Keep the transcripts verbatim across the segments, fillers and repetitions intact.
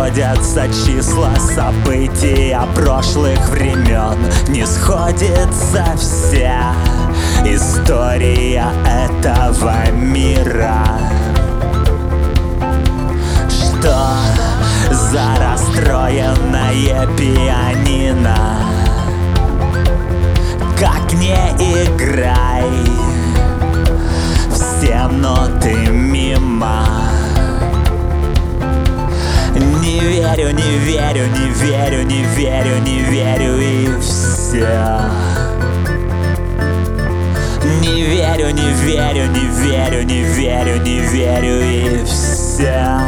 сходятся числа события прошлых времен, не сходится вся история этого мира. Что за расстроенное пианино? Как не играй, все ноты мимо. Не верю, не верю, не верю, не верю, не верю и все. Не верю, не верю, не верю, не верю, не верю и все.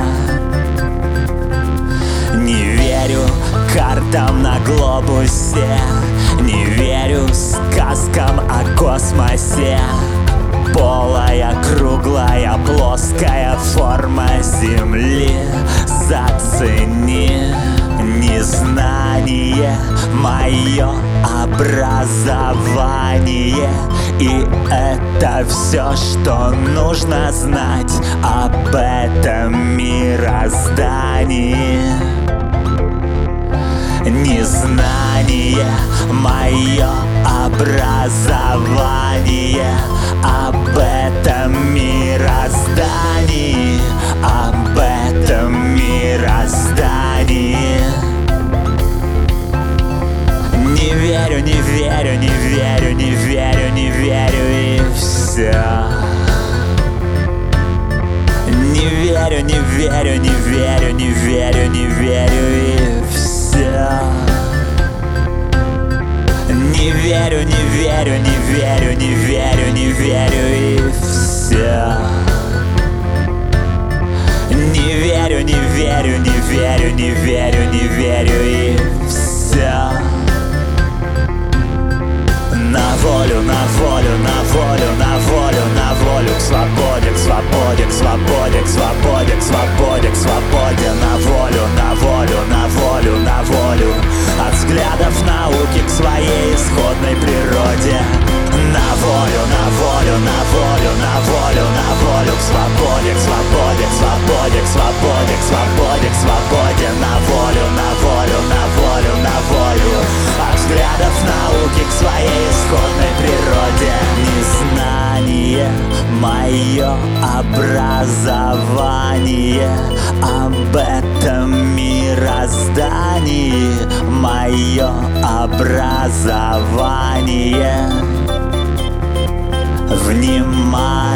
Не верю картам на глобусе, не верю сказкам о космосе. Полая, круглая, плоская форма Земли. Зацени незнание, мое образование. И это все, что нужно знать об этом мироздании. Незнание, мое образование об этом мироздании, об этом мироздании. Не верю, не верю, не верю, не верю, не верю и все. Не верю, не верю, не верю, не верю, не верю и все. Не верю, не верю, не верю, не верю, не верю и все. Не верю, не верю, не верю, не верю, не верю и все. На волю, на волю, на волю, на волю, на волю, к свободе, к свободе, к свободе, к свободе, к свободе, к свободе. На волю, на волю, на волю, на волю. От взглядов науки к своей исходной природе. На волю, на волю, на волю, на волю, на волю, к свободе, к свободе, к свободе, к свободе, к свободе, к свободе. На волю, на волю, на волю, на волю. От взглядов науки к своей исходной природе. Незнание, мое образование об этом мироздании, мое образование. Внимание.